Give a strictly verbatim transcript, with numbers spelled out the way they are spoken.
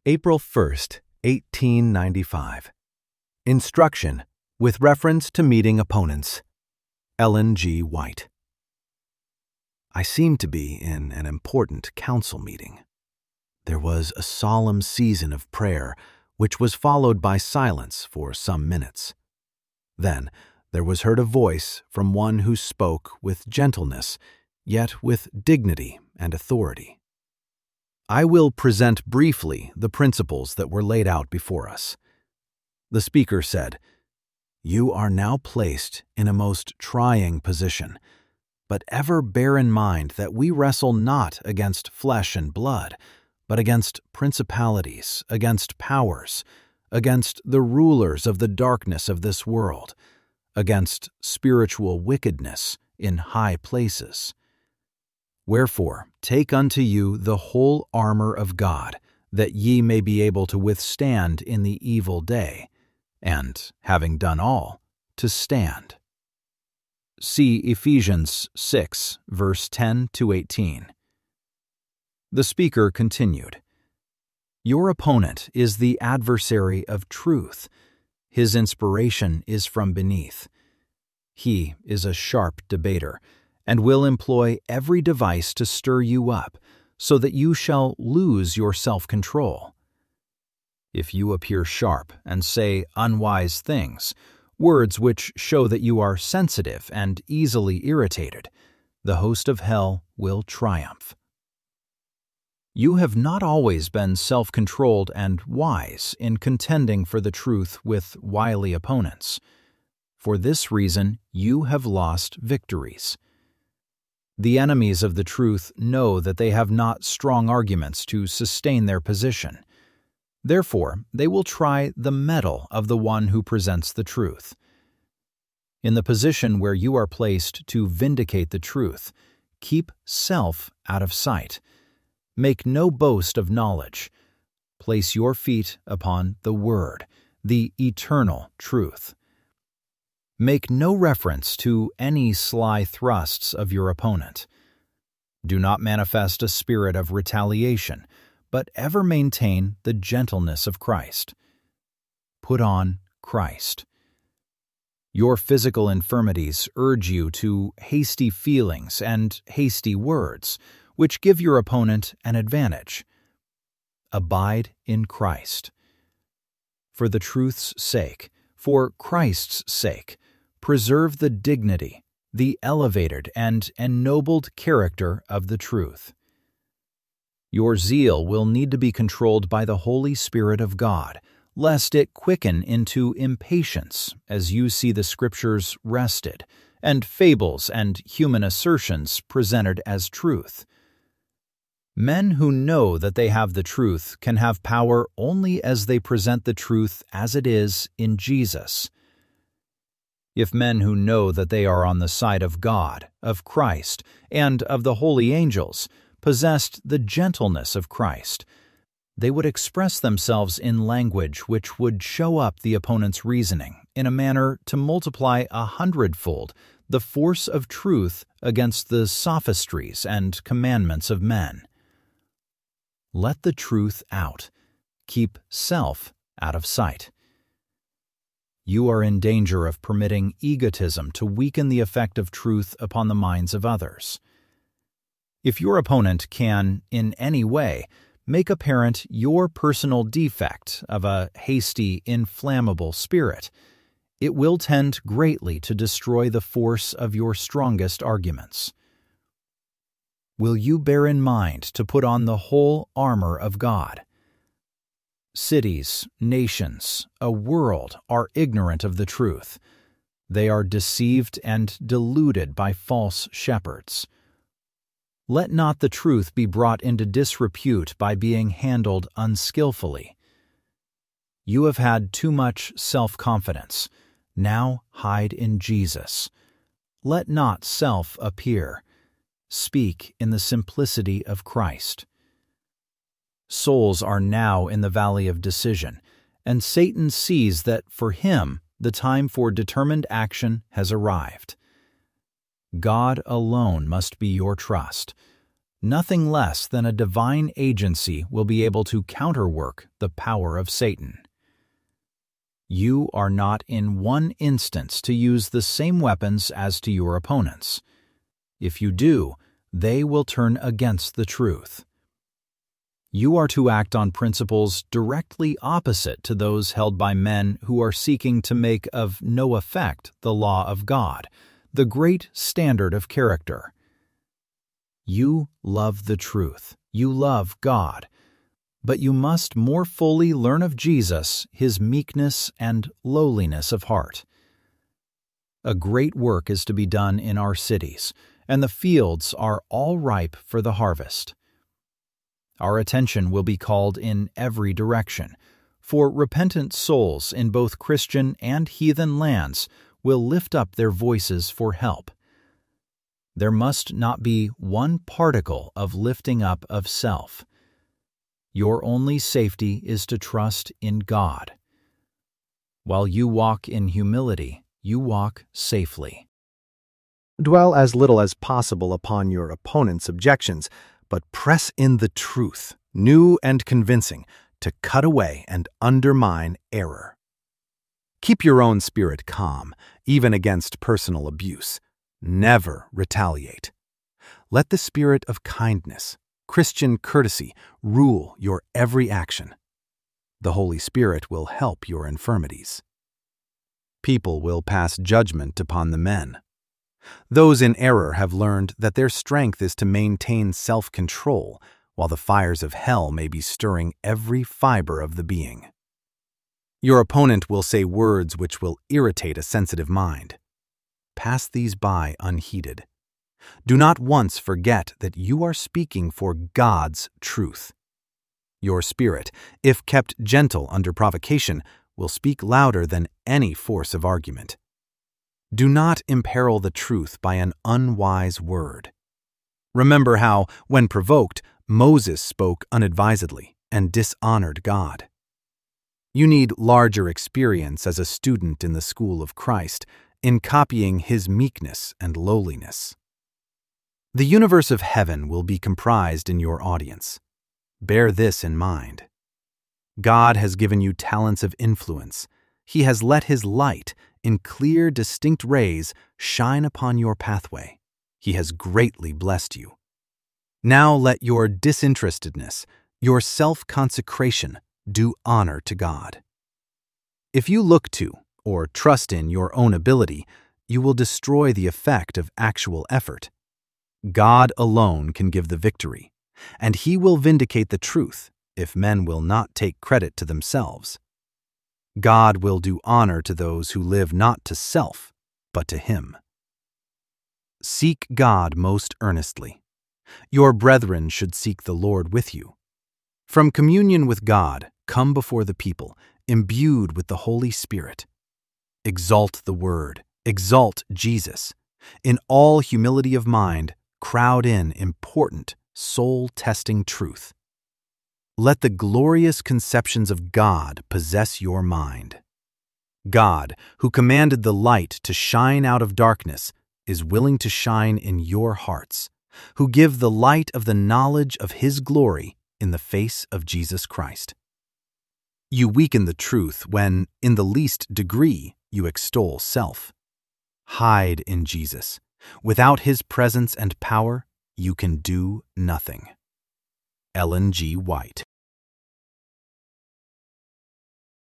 April first, eighteen ninety-five. Instruction with reference to meeting opponents. Ellen G. White. I seemed to be in an important council meeting. There was a solemn season of prayer, which was followed by silence for some minutes. Then there was heard a voice from one who spoke with gentleness, yet with dignity and authority. I will present briefly the principles that were laid out before us. The speaker said, "You are now placed in a most trying position, but ever bear in mind that we wrestle not against flesh and blood, but against principalities, against powers, against the rulers of the darkness of this world, against spiritual wickedness in high places. Wherefore, take unto you the whole armor of God, that ye may be able to withstand in the evil day, and, having done all, to stand." See Ephesians six, verse ten to eighteen. The speaker continued, "Your opponent is the adversary of truth. His inspiration is from beneath. He is a sharp debater, and will employ every device to stir you up, so that you shall lose your self-control. If you appear sharp and say unwise things, words which show that you are sensitive and easily irritated, the host of hell will triumph. You have not always been self-controlled and wise in contending for the truth with wily opponents. For this reason, you have lost victories. The enemies of the truth know that they have not strong arguments to sustain their position. Therefore, they will try the mettle of the one who presents the truth. In the position where you are placed to vindicate the truth, keep self out of sight. Make no boast of knowledge. Place your feet upon the Word, the eternal truth. Make no reference to any sly thrusts of your opponent. Do not manifest a spirit of retaliation, but ever maintain the gentleness of Christ. Put on Christ. Your physical infirmities urge you to hasty feelings and hasty words, which give your opponent an advantage. Abide in Christ. For the truth's sake, for Christ's sake, preserve the dignity, the elevated and ennobled character of the truth. Your zeal will need to be controlled by the Holy Spirit of God, lest it quicken into impatience as you see the Scriptures wrested, and fables and human assertions presented as truth. Men who know that they have the truth can have power only as they present the truth as it is in Jesus. If men who know that they are on the side of God, of Christ, and of the holy angels possessed the gentleness of Christ, they would express themselves in language which would show up the opponent's reasoning in a manner to multiply a hundredfold the force of truth against the sophistries and commandments of men. Let the truth out. Keep self out of sight. You are in danger of permitting egotism to weaken the effect of truth upon the minds of others. If your opponent can, in any way, make apparent your personal defect of a hasty, inflammable spirit, it will tend greatly to destroy the force of your strongest arguments. Will you bear in mind to put on the whole armor of God? Cities, nations, a world are ignorant of the truth. They are deceived and deluded by false shepherds. Let not the truth be brought into disrepute by being handled unskillfully. You have had too much self-confidence. Now hide in Jesus. Let not self appear. Speak in the simplicity of Christ. Souls are now in the valley of decision, and Satan sees that for him the time for determined action has arrived. God alone must be your trust. nothing less than a divine agency will be able to counterwork the power of Satan. You are not in one instance to use the same weapons as to your opponents. If you do, they will turn against the truth. You are to act on principles directly opposite to those held by men who are seeking to make of no effect the law of God, the great standard of character. You love the truth. You love God. But you must more fully learn of Jesus, his meekness and lowliness of heart. A great work is to be done in our cities, and the fields are all ripe for the harvest. Our attention will be called in every direction, for repentant souls in both Christian and heathen lands will lift up their voices for help. There must not be one particle of lifting up of self. Your only safety is to trust in God. While you walk in humility, you walk safely. Dwell as little as possible upon your opponent's objections, but press in the truth, new and convincing, to cut away and undermine error. Keep your own spirit calm, even against personal abuse. Never retaliate. Let the spirit of kindness, Christian courtesy, rule your every action. The Holy Spirit will help your infirmities. People will pass judgment upon the men. Those in error have learned that their strength is to maintain self-control, while the fires of hell may be stirring every fiber of the being. Your opponent will say words which will irritate a sensitive mind. Pass these by unheeded. Do not once forget that you are speaking for God's truth. Your spirit, if kept gentle under provocation, will speak louder than any force of argument. Do not imperil the truth by an unwise word. Remember how, when provoked, Moses spoke unadvisedly and dishonored God. You need larger experience as a student in the school of Christ, in copying his meekness and lowliness. The universe of heaven will be comprised in your audience. Bear this in mind. God has given you talents of influence. He has let his light, in clear, distinct rays, shine upon your pathway. He has greatly blessed you. Now let your disinterestedness, your self-consecration, do honor to God. If you look to or trust in your own ability, you will destroy the effect of actual effort. God alone can give the victory, and he will vindicate the truth if men will not take credit to themselves. God will do honor to those who live not to self, but to him. Seek God most earnestly. Your brethren should seek the Lord with you. From communion with God, come before the people, imbued with the Holy Spirit. Exalt the Word, exalt Jesus. In all humility of mind, crowd in important, soul-testing truth. Let the glorious conceptions of God possess your mind. God, who commanded the light to shine out of darkness, is willing to shine in your hearts, who give the light of the knowledge of his glory in the face of Jesus Christ. You weaken the truth when, in the least degree, you extol self. Hide in Jesus. Without his presence and power, you can do nothing. Ellen G. White.